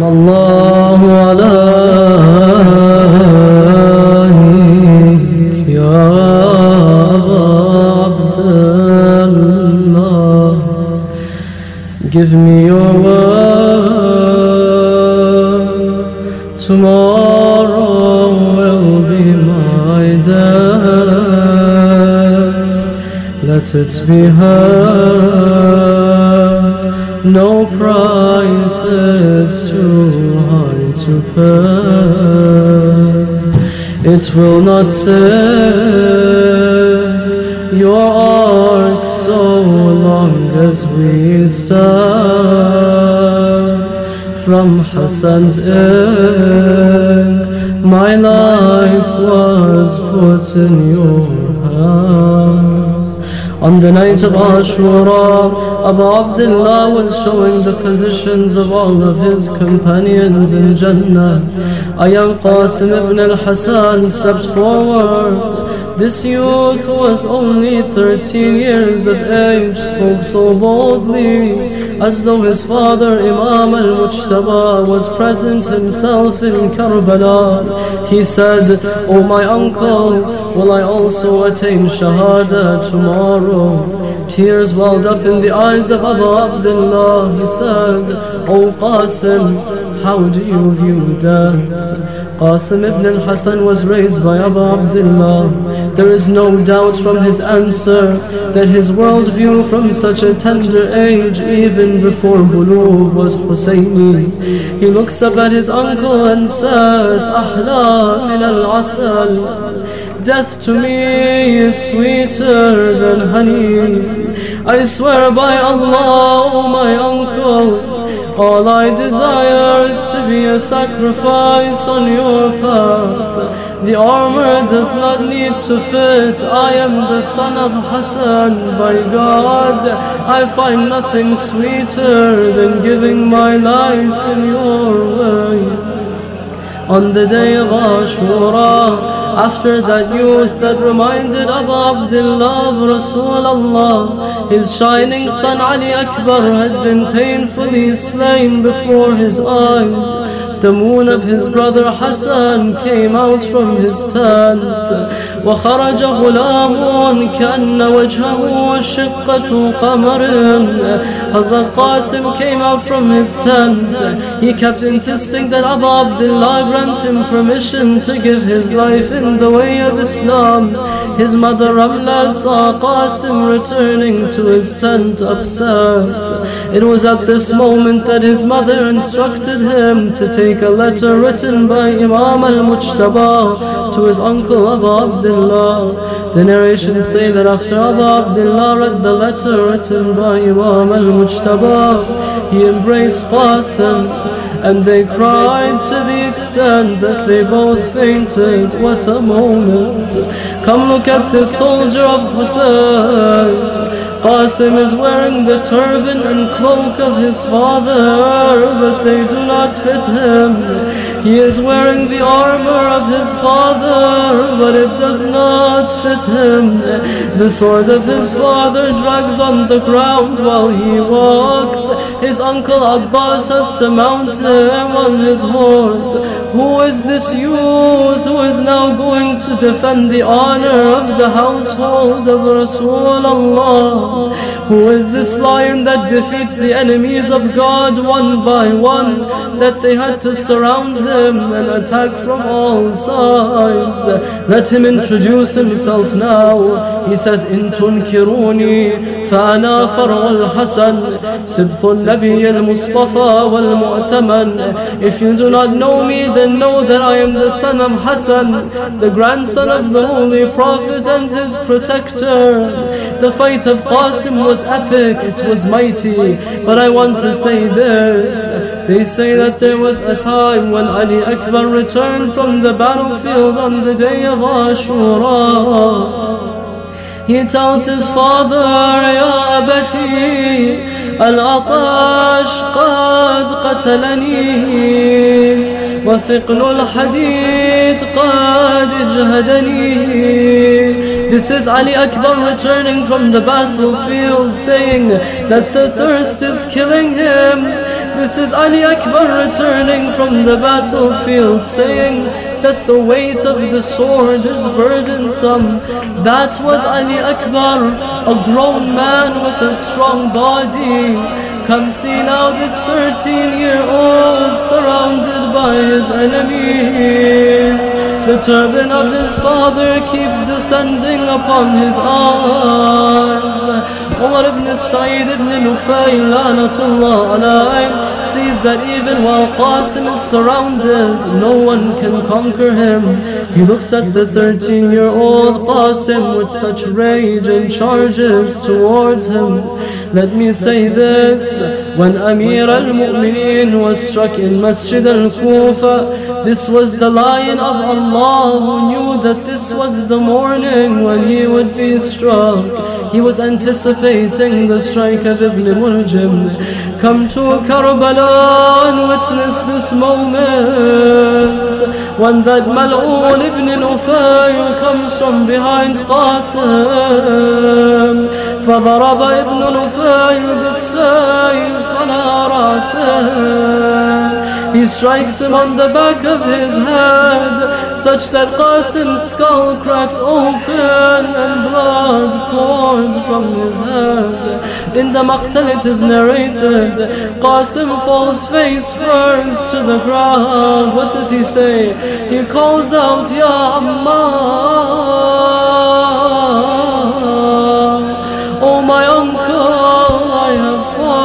الله عليك يا عبد الله. Give me your word, tomorrow will be my day. Let it be heard, no price is too high to pay. It will not sink your ark so long as we stand. From Hassan's ink, my life was put in your hands. On the night of Ashura, Abu Abdullah was showing the positions of all of his companions in Jannah. A young Qasim ibn al-Hassan stepped forward. This youth, who was only 13 years of age, spoke so boldly, as though his father Imam al-Mujtaba was present himself in Karbala. He said, "O my uncle, will I also attain Shahada tomorrow?" Tears welled up in the eyes of Abu Abdullah. He said, "O Qasim, how do you view death?" Qasim ibn al-Hassan was raised by Abu Abdullah. There is no doubt from his answer that his worldview from such a tender age, even before Bulugh, was Husayni. He looks up at his uncle and says, "Ahla min al-asal." Death to me is sweeter than honey. I swear by Allah, O my uncle, all I desire is to be a sacrifice on your path. The armor does not need to fit. I am the son of Hassan. By God, I find nothing sweeter than giving my life in your way. On the day of Ashura, after that youth that reminded Abu Abdullah of Rasulullah, his shining son Ali Akbar had been painfully slain before his eyes. The moon of his brother Hassan came out from his tent. وخرج غلام كأن وجهه شقة قمر. Hazrat Qasim came out from his tent. He kept insisting that Abu Abdullah grant him permission to give his life in the way of Islam. His mother Ramla saw Qasim returning to his tent upset. It was at this moment that his mother instructed him to take a letter written by Imam al-Mujtaba to his uncle Abu Abdullah. The narrations say that after Abu Abdullah read the letter written by Imam al-Mujtaba, he embraced Qasim and they cried to the extent that they both fainted. What a moment! Come look at this soldier of Hussein. Qasim is wearing the turban and cloak of his father, but they do not fit him. He is wearing the armor of his father, but it does not fit him. The sword of his father drags on the ground while he walks. His uncle Abbas has to mount him on his horse. Who is this youth who is now going to defend the honor of the household of Rasulullah? Who is this lion that defeats the enemies of God one by one, that they had to surround him and attack from all sides? Let him introduce himself now. He says, "In tunkiruni fa'ana far'u al-Hasan, sibtu al-Nabi al-Mustafa wal-Mu'taman." If you do not know me, then know that I am the son of Hassan, the grandson of the Holy Prophet and his protector. The fight of Qasim was epic, it was mighty, but I want to say this. They say that there was a time when Ali Akbar returned from the battlefield on the day of Ashura. He tells his father, "Ya abati, al-atash qad qatalani, wa thiqlu al-hadid qad ijhadani." This is Ali Akbar returning from the battlefield, saying that the thirst is killing him. This is Ali Akbar returning from the battlefield, saying that the weight of the sword is burdensome. That was Ali Akbar, a grown man with a strong body. Come see now this 13-year-old surrounded by his enemies. The turban of his father keeps descending upon his eyes. Umar ibn Sa'id ibn Nufayl Lanatullah alayhi sees that even while Qasim is surrounded, no one can conquer him. He looks at the 13-year-old Qasim with such rage and charges towards him. Let me say this, when Amir al-Mu'mineen was struck in Masjid al-Kufa, this was the Lion of Allah who knew that this was the morning when he would be struck. He was anticipating the strike of Ibn Muljim. Come to Karbala and witness this moment, when that Mal'oon Ibn Nufayl comes from behind Qasim. فضرب ابن نفيل بالسيف على رأسه. He strikes him on the back of his head, such that Qasim's skull cracked open and blood poured from his head. In the Maqtal it is narrated, Qasim falls face first to the ground. What does he say? He calls out, Ya Ammar, oh my uncle, I have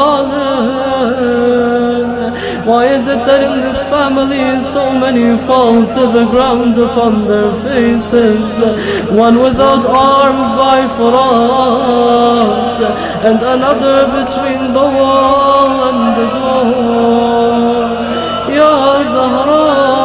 fallen. Why is it that in this family so many fall to the ground upon their faces? One without arms by Furat, and another between the wall and the door. Ya Zahra,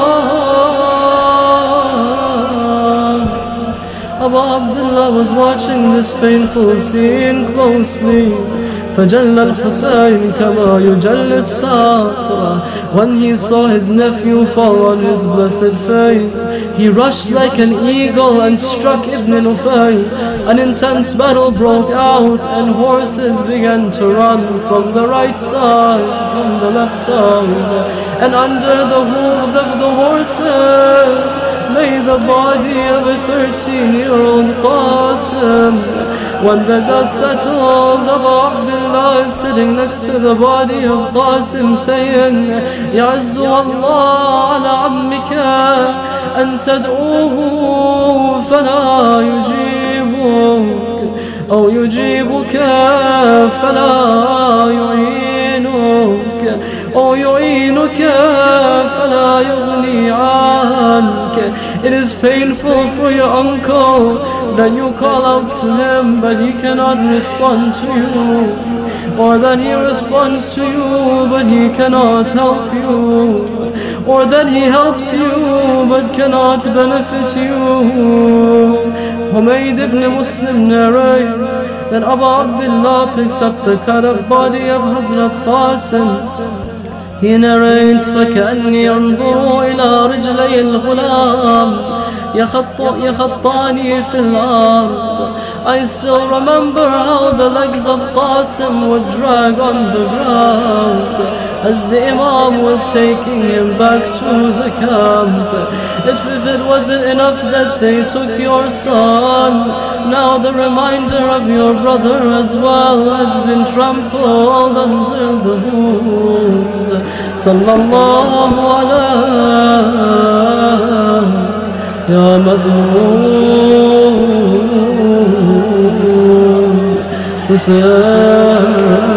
Abu Abdullah was watching this painful scene closely. فجل الحسين كما يجل الصخرة. When he saw his nephew fall on his blessed face, he rushed like an eagle and struck Ibn Nufayl. An intense battle broke out, and horses began to run from the right side, from the left side, and under the hooves of the horses lay the body of a 13-year-old Qasim. When the dust settles, Abu Abdullah is sitting next to the body of Qasim, saying, يعز الله على عمك أن تدعوه فلا يجيبك، أو يجيبك فلا يعينك، أو يعينك فلا يغني عنك. It is painful for your uncle that you call out to him, but he cannot respond to you, or that he responds to you, but he cannot help you, or that he helps you, but cannot benefit you. Humayd ibn Muslim narrates that Abu Abdullah picked up the cut up body of Hazrat Qasim. He narrates, فكأني أنظر إلى رجلي الغلام يخطاني في الأرض. I still remember how the legs of Qasim would drag on the ground as the Imam was taking him back to the camp. If it wasn't enough that they took your son, now the reminder of your brother as well has been trampled under the hooves. Sallallahu alayhi Ya Madhmoon Hussain.